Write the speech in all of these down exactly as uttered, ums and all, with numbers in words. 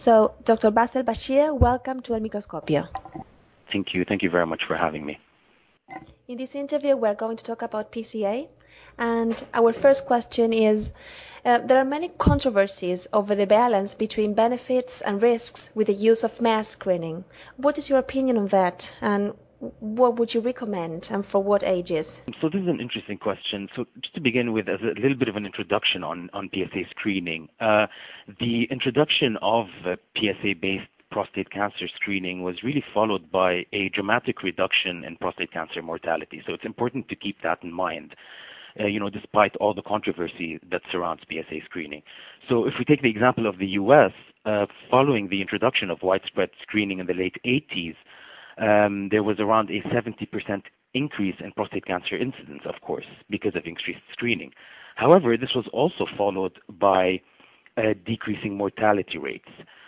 So, Doctor Bassel Bashir, welcome to El Microscopio. Thank you. Thank you very much for having me. In this interview, we're going to talk about P C A. And our first question is, uh, there are many controversies over the balance between benefits and risks with the use of mass screening. What is your opinion on that? And what would you recommend, and for what ages? So this is an interesting question. So just to begin with, as a little bit of an introduction on, on P S A screening, uh, the introduction of uh, P S A-based prostate cancer screening was really followed by a dramatic reduction in prostate cancer mortality. So it's important to keep that in mind. Uh, you know, despite all the controversy that surrounds P S A screening. So if we take the example of the U S, uh, following the introduction of widespread screening in the late eighties, um, there was around a seventy percent increase in prostate cancer incidence, of course, because of increased screening. However, this was also followed by uh, decreasing mortality rates.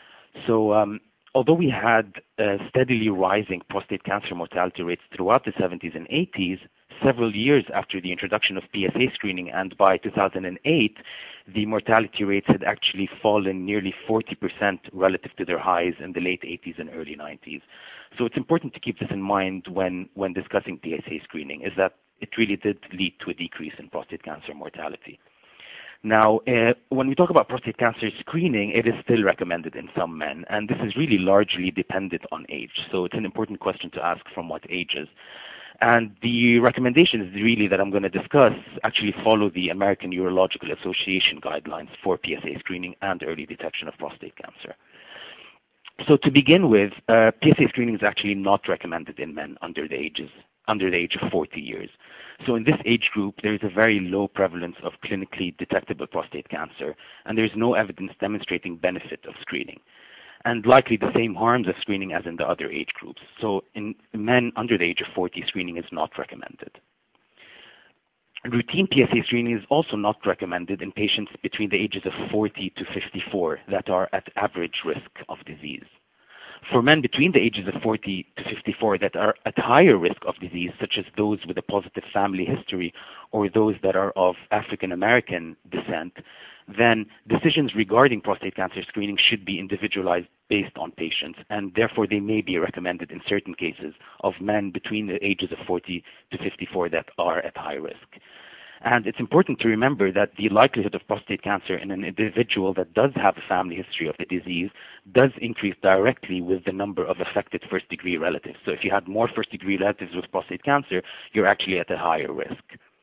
So um, although we had uh, steadily rising prostate cancer mortality rates throughout the seventies and eighties, several years after the introduction of P S A screening, and by two thousand eight, the mortality rates had actually fallen nearly forty percent relative to their highs in the late eighties and early nineties. So it's important to keep this in mind when, when discussing P S A screening, is that it really did lead to a decrease in prostate cancer mortality. Now, uh, when we talk about prostate cancer screening, it is still recommended in some men, and this is really largely dependent on age. So it's an important question to ask from what ages. And the recommendations really that I'm going to discuss actually follow the American Urological Association guidelines for P S A screening and early detection of prostate cancer. So to begin with, uh, P S A screening is actually not recommended in men under the ages under the age of forty years. So in this age group, there is a very low prevalence of clinically detectable prostate cancer, and there is no evidence demonstrating benefit of screening, and likely the same harms of screening as in the other age groups. So in men under the age of forty, screening is not recommended. Routine P S A screening is also not recommended in patients between the ages of forty to fifty-four that are at average risk of disease. For men between the ages of forty to fifty-four that are at higher risk of disease, such as those with a positive family history or those that are of African American descent, then decisions regarding prostate cancer screening should be individualized based on patients, and therefore they may be recommended in certain cases of men between the ages of forty to fifty-four that are at high risk. And it's important to remember that the likelihood of prostate cancer in an individual that does have a family history of the disease does increase directly with the number of affected first-degree relatives. So if you had more first-degree relatives with prostate cancer, you're actually at a higher risk.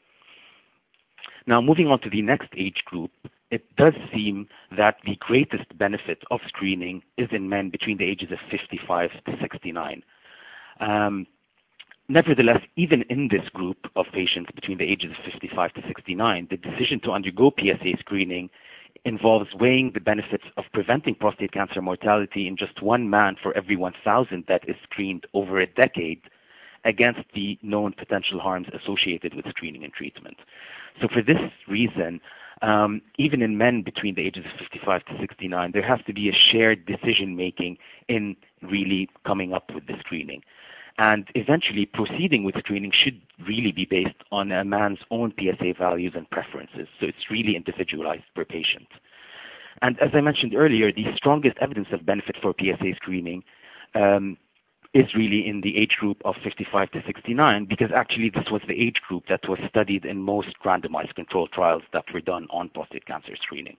Now, moving on to the next age group, it does seem that the greatest benefit of screening is in men between the ages of fifty-five to sixty-nine. Um, Nevertheless, even in this group of patients between the ages of fifty-five to sixty-nine, the decision to undergo P S A screening involves weighing the benefits of preventing prostate cancer mortality in just one man for every one thousand that is screened over a decade against the known potential harms associated with screening and treatment. So for this reason, um, even in men between the ages of fifty-five to sixty-nine, there has to be a shared decision-making in really coming up with the screening. And eventually, proceeding with screening should really be based on a man's own P S A values and preferences. So it's really individualized per patient. And as I mentioned earlier, the strongest evidence of benefit for P S A screening um, is really in the age group of fifty-five to sixty-nine, because actually this was the age group that was studied in most randomized controlled trials that were done on prostate cancer screening.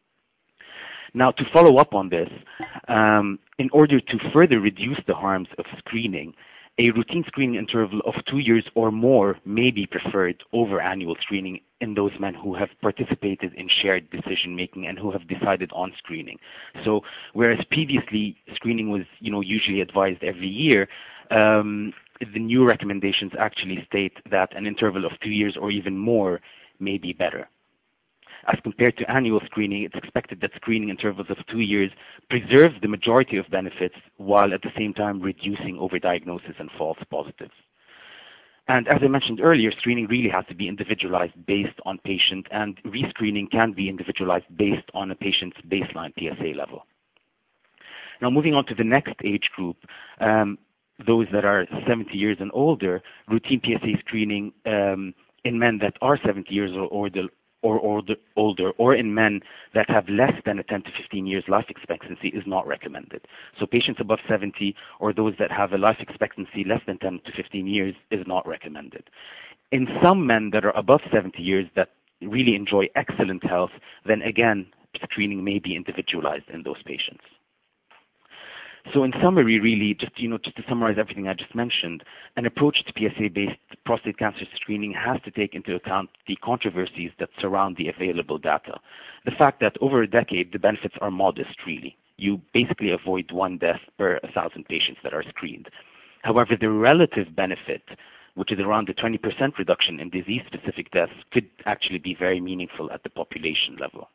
Now, to follow up on this, um, in order to further reduce the harms of screening, a routine screening interval of two years or more may be preferred over annual screening in those men who have participated in shared decision-making and who have decided on screening. So whereas previously screening was, you know, usually advised every year, um, the new recommendations actually state that an interval of two years or even more may be better. As compared to annual screening, it's expected that screening intervals of two years preserve the majority of benefits while at the same time reducing overdiagnosis and false positives. And as I mentioned earlier, screening really has to be individualized based on patient, and rescreening can be individualized based on a patient's baseline P S A level. Now, moving on to the next age group, um, those that are seventy years and older, routine P S A screening um, in men that are seventy years or older or older, older, or in men that have less than a ten to fifteen years life expectancy is not recommended. So patients above seventy or those that have a life expectancy less than ten to fifteen years is not recommended. In some men that are above seventy years that really enjoy excellent health, then again, screening may be individualized in those patients. So in summary, really, just you know, just to summarize everything I just mentioned, an approach to P S A-based prostate cancer screening has to take into account the controversies that surround the available data. The fact that over a decade, the benefits are modest, really. You basically avoid one death per one thousand patients that are screened. However, the relative benefit, which is around the twenty percent reduction in disease-specific deaths, could actually be very meaningful at the population level.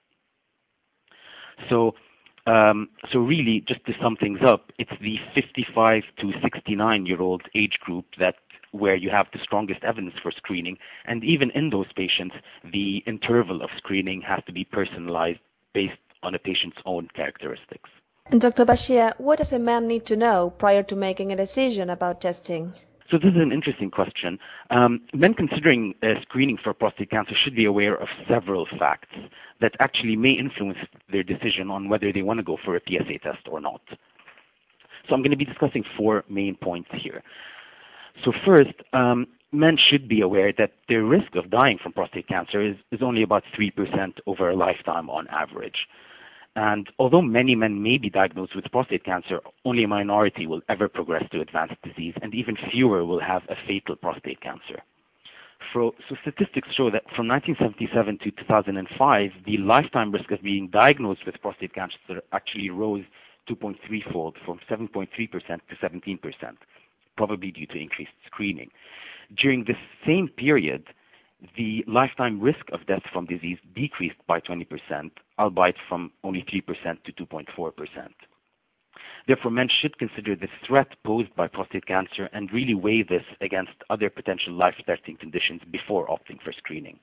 So, Um, so really, just to sum things up, it's the fifty-five to sixty-nine-year-old age group that where you have the strongest evidence for screening. And even in those patients, the interval of screening has to be personalized based on a patient's own characteristics. And Doctor Bashir, what does a man need to know prior to making a decision about testing? So this is an interesting question. Um, men considering uh, screening for prostate cancer should be aware of several facts that actually may influence their decision on whether they want to go for a P S A test or not. So I'm going to be discussing four main points here. So first, um, men should be aware that their risk of dying from prostate cancer is, is only about three percent over a lifetime on average. And although many men may be diagnosed with prostate cancer, only a minority will ever progress to advanced disease, and even fewer will have a fatal prostate cancer. So, so statistics show that from nineteen seventy-seven to two thousand five, the lifetime risk of being diagnosed with prostate cancer actually rose two point three fold from seven point three percent to seventeen percent, probably due to increased screening. During this same period, the lifetime risk of death from disease decreased by twenty percent, albeit from only three percent to two point four percent. Therefore, men should consider the threat posed by prostate cancer and really weigh this against other potential life-threatening conditions before opting for screening.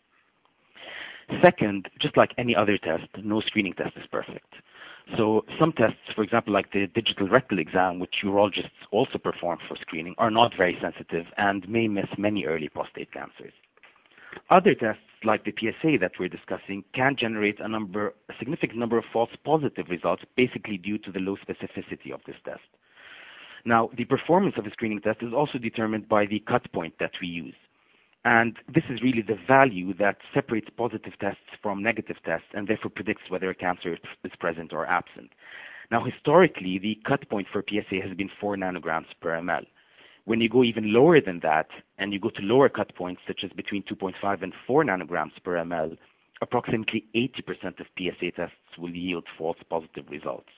Second, just like any other test, no screening test is perfect. So some tests, for example, like the digital rectal exam, which urologists also perform for screening, are not very sensitive and may miss many early prostate cancers. Other tests, like the P S A that we're discussing, can generate a number, a significant number of false positive results, basically due to the low specificity of this test. Now, the performance of a screening test is also determined by the cut point that we use. And this is really the value that separates positive tests from negative tests and therefore predicts whether a cancer is present or absent. Now, historically, the cut point for P S A has been four nanograms per ml. When you go even lower than that, and you go to lower cut points, such as between two point five and four nanograms per ml, approximately eighty percent of P S A tests will yield false positive results.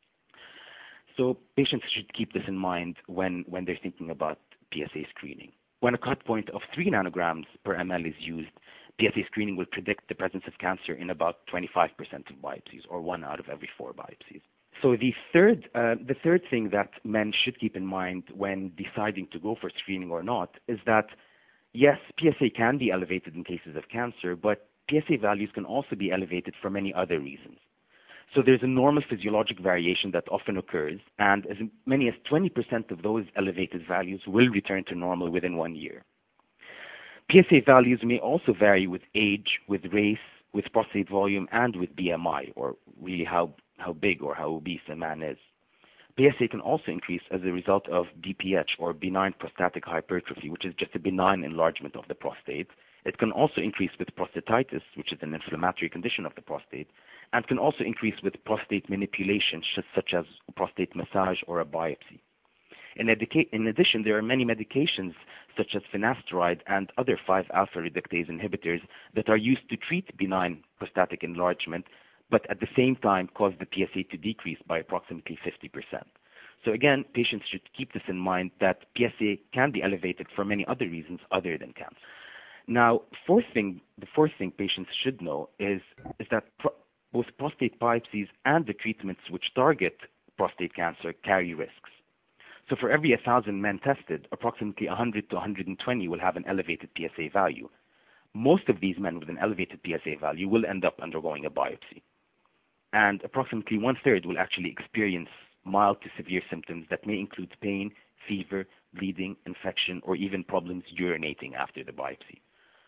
So patients should keep this in mind when, when they're thinking about P S A screening. When a cut point of three nanograms per ml is used, P S A screening will predict the presence of cancer in about twenty-five percent of biopsies, or one out of every four biopsies. So the third, uh, the third thing that men should keep in mind when deciding to go for screening or not is that, yes, P S A can be elevated in cases of cancer, but P S A values can also be elevated for many other reasons. So there's a normal physiologic variation that often occurs, and as many as twenty percent of those elevated values will return to normal within one year. P S A values may also vary with age, with race, with prostate volume, and with B M I, or really how how big or how obese a man is. P S A can also increase as a result of B P H, or benign prostatic hypertrophy, which is just a benign enlargement of the prostate. It can also increase with prostatitis, which is an inflammatory condition of the prostate, and can also increase with prostate manipulation, such as prostate massage or a biopsy. In, in addition, there are many medications, such as finasteride and other five alpha reductase inhibitors, that are used to treat benign prostatic enlargement, but at the same time cause the P S A to decrease by approximately fifty percent. So again, patients should keep this in mind that P S A can be elevated for many other reasons other than cancer. Now, fourth thing, the fourth thing patients should know is, is that pro- both prostate biopsies and the treatments which target prostate cancer carry risks. So for every one thousand men tested, approximately one hundred to one hundred twenty will have an elevated P S A value. Most of these men with an elevated P S A value will end up undergoing a biopsy. And approximately one-third will actually experience mild to severe symptoms that may include pain, fever, bleeding, infection, or even problems urinating after the biopsy.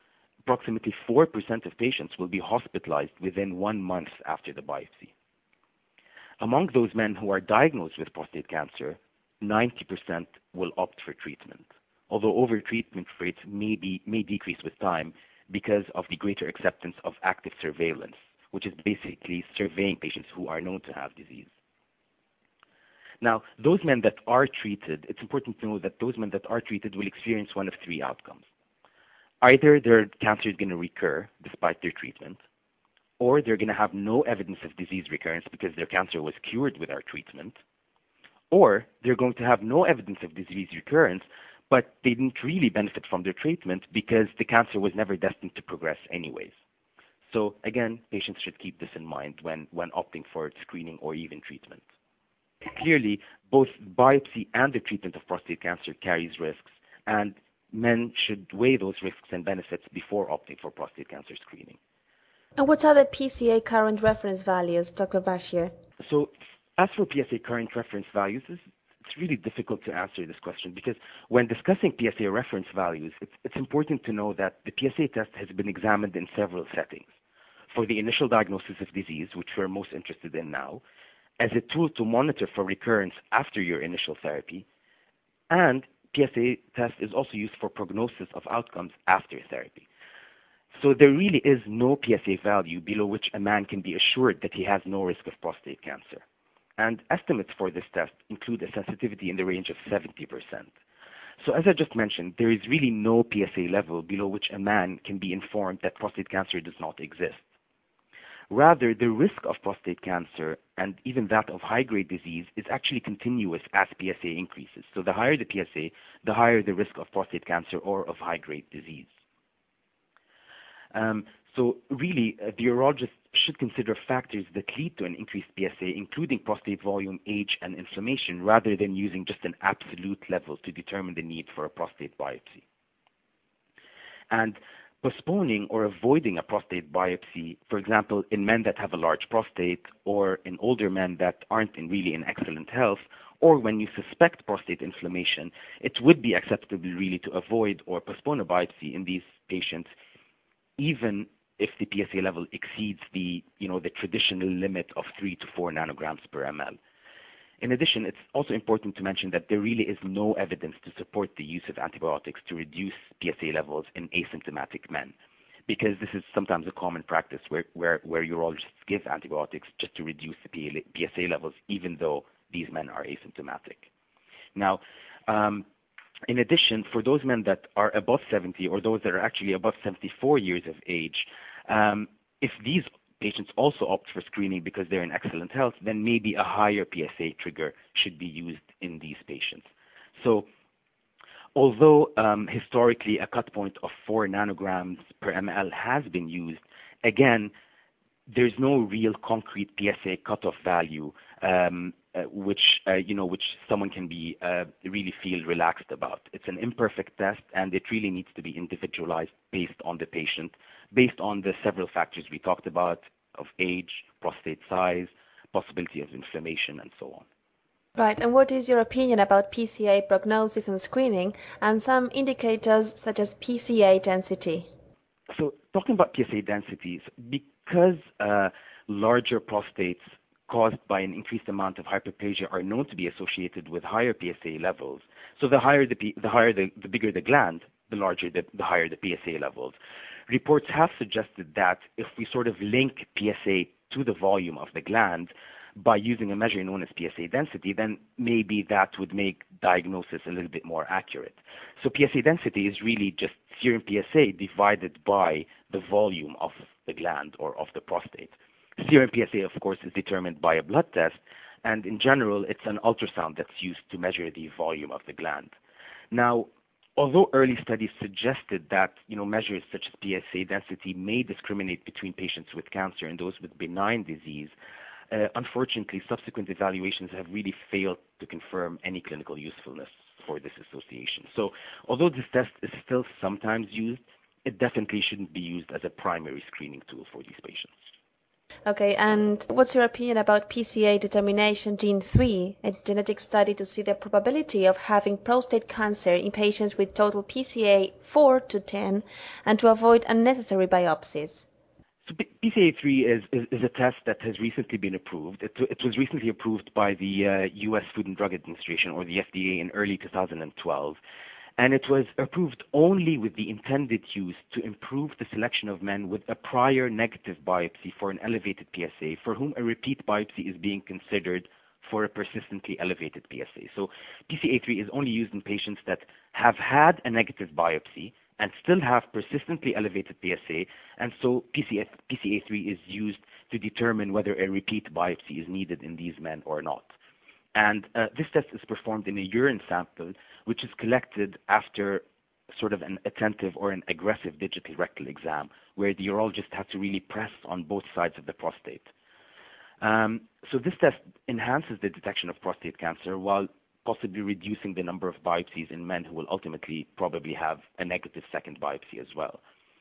approximately four percent of patients will be hospitalized within one month after the biopsy. Among those men who are diagnosed with prostate cancer, ninety percent will opt for treatment, although over-treatment rates may, be, may decrease with time because of the greater acceptance of active surveillance, which is basically surveying patients who are known to have disease. Now, those men that are treated, it's important to know that those men that are treated will experience one of three outcomes. Either their cancer is going to recur despite their treatment, or they're going to have no evidence of disease recurrence because their cancer was cured with our treatment, or they're going to have no evidence of disease recurrence, but they didn't really benefit from their treatment because the cancer was never destined to progress anyways. So again, patients should keep this in mind when, when opting for screening or even treatment. Clearly, both biopsy and the treatment of prostate cancer carries risks, and men should weigh those risks and benefits before opting for prostate cancer screening. And what are the P S A current reference values, Doctor Bashir? So as for P S A current reference values, it's really difficult to answer this question because when discussing P S A reference values, it's, it's important to know that the P S A test has been examined in several settings. For the initial diagnosis of disease, which we're most interested in now, as a tool to monitor for recurrence after your initial therapy, and P S A test is also used for prognosis of outcomes after therapy. So there really is no P S A value below which a man can be assured that he has no risk of prostate cancer. And estimates for this test include a sensitivity in the range of seventy percent. So as I just mentioned, there is really no P S A level below which a man can be informed that prostate cancer does not exist. Rather, the risk of prostate cancer and even that of high-grade disease is actually continuous as P S A increases. So the higher the P S A, the higher the risk of prostate cancer or of high-grade disease. Um, so really, uh, the urologist should consider factors that lead to an increased P S A, including prostate volume, age, and inflammation, rather than using just an absolute level to determine the need for a prostate biopsy. And postponing or avoiding a prostate biopsy, for example, in men that have a large prostate or in older men that aren't in really in excellent health, or when you suspect prostate inflammation, it would be acceptable really to avoid or postpone a biopsy in these patients, even if the P S A level exceeds the, you know, the traditional limit of three to four nanograms per ml. In addition, it's also important to mention that there really is no evidence to support the use of antibiotics to reduce P S A levels in asymptomatic men, because this is sometimes a common practice where, where, where urologists give antibiotics just to reduce the P S A levels, even though these men are asymptomatic. Now, um, in addition, for those men that are above seventy or those that are actually above seventy-four years of age, um, if these patients also opt for screening because they're in excellent health, then maybe a higher P S A trigger should be used in these patients. So although um, historically a cut point of four nanograms per ml has been used, again, there's no real concrete P S A cutoff value um, uh, which, uh, you know, which someone can be uh, really feel relaxed about. It's an imperfect test, and it really needs to be individualized based on the patient, based on the several factors we talked about of age, prostate size, possibility of inflammation, and so on. Right, and what is your opinion about P S A prognosis and screening and some indicators such as P S A density? So talking about P S A densities, because uh, larger prostates caused by an increased amount of hyperplasia are known to be associated with higher P S A levels. So the higher the, P, the higher the, the bigger the gland, the larger the, the higher the P S A levels. Reports have suggested that if we sort of link P S A to the volume of the gland by using a measure known as P S A density, then maybe that would make diagnosis a little bit more accurate. So P S A density is really just serum P S A divided by the volume of the gland or of the prostate. Serum P S A, of course, is determined by a blood test, and in general, it's an ultrasound that's used to measure the volume of the gland. Now, although early studies suggested that, you know, measures such as P S A density may discriminate between patients with cancer and those with benign disease, uh, unfortunately, subsequent evaluations have really failed to confirm any clinical usefulness for this association. So, although this test is still sometimes used, it definitely shouldn't be used as a primary screening tool for these patients. Okay, and what's your opinion about P C A determination gene three, a genetic study to see the probability of having prostate cancer in patients with total P C A four to ten and to avoid unnecessary biopsies? So P C A three is, is, is a test that has recently been approved. It, it was recently approved by the uh, U S Food and Drug Administration, or the F D A, in early two thousand twelve. And it was approved only with the intended use to improve the selection of men with a prior negative biopsy for an elevated P S A, for whom a repeat biopsy is being considered for a persistently elevated P S A. So P C A three is only used in patients that have had a negative biopsy and still have persistently elevated P S A, and so P C A three is used to determine whether a repeat biopsy is needed in these men or not. And uh, this test is performed in a urine sample, which is collected after sort of an attentive or an aggressive digital rectal exam, where the urologist has to really press on both sides of the prostate. Um, so this test enhances the detection of prostate cancer while possibly reducing the number of biopsies in men who will ultimately probably have a negative second biopsy as well.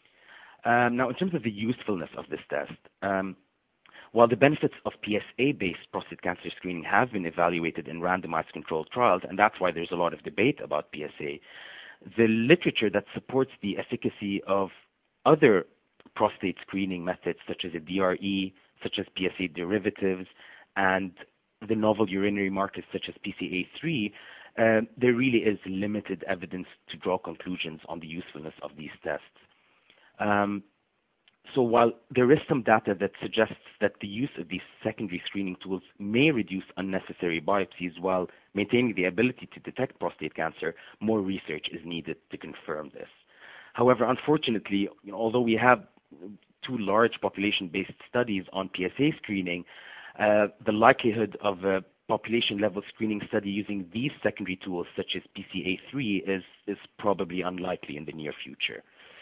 Um, now, in terms of the usefulness of this test, um, while the benefits of P S A-based prostate cancer screening have been evaluated in randomized controlled trials, and that's why there's a lot of debate about P S A, the literature that supports the efficacy of other prostate screening methods, such as a D R E, such as P S A derivatives, and the novel urinary markers such as P C A three, uh, there really is limited evidence to draw conclusions on the usefulness of these tests. Um, So while there is some data that suggests that the use of these secondary screening tools may reduce unnecessary biopsies while maintaining the ability to detect prostate cancer, more research is needed to confirm this. However, unfortunately, you know, although we have two large population-based studies on P S A screening, uh, the likelihood of a population-level screening study using these secondary tools, such as P C A three, is, is probably unlikely in the near future.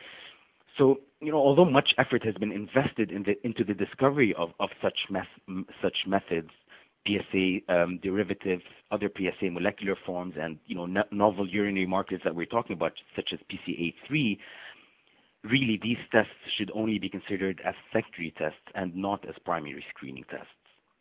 So, you know, although much effort has been invested in the, into the discovery of, of such, mes- such methods, P S A um, derivatives, other P S A molecular forms, and, you know, no- novel urinary markers that we're talking about, such as P C A three, really these tests should only be considered as secondary tests and not as primary screening tests.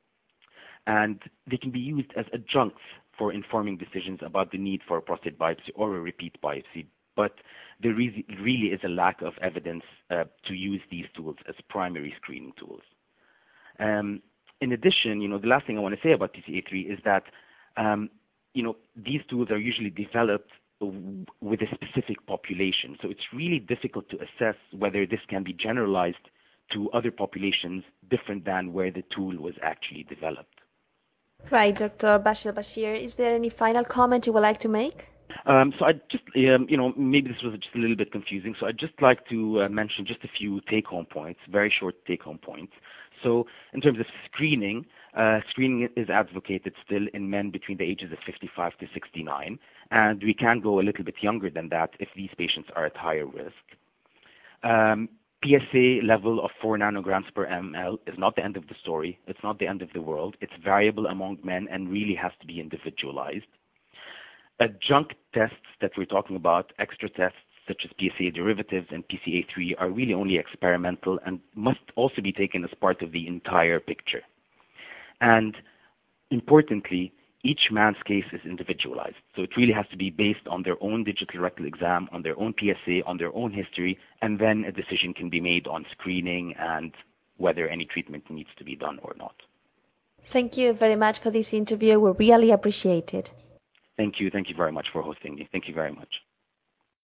And they can be used as adjuncts for informing decisions about the need for a prostate biopsy or a repeat biopsy, but there really is a lack of evidence uh, to use these tools as primary screening tools. Um, in addition, you know, the last thing I want to say about P C A three is that, um, you know, these tools are usually developed with a specific population. So it's really difficult to assess whether this can be generalized to other populations different than where the tool was actually developed. Right, Doctor Bashir Bashir. Is there any final comment you would like to make? Um, so I just, um, you know, maybe this was just a little bit confusing. So I'd just like to uh, mention just a few take-home points, very short take-home points. So in terms of screening, uh, screening is advocated still in men between the ages of fifty-five to sixty-nine, and we can go a little bit younger than that if these patients are at higher risk. Um, P S A level of four nanograms per ml is not the end of the story. It's not the end of the world. It's variable among men and really has to be individualized. Adjunct tests that we're talking about, extra tests such as P S A derivatives and P C A three, are really only experimental and must also be taken as part of the entire picture. And importantly, each man's case is individualized. So it really has to be based on their own digital rectal exam, on their own P S A, on their own history, and then a decision can be made on screening and whether any treatment needs to be done or not. Thank you very much for this interview. We really appreciate it. Thank you. Thank you very much for hosting me. Thank you very much.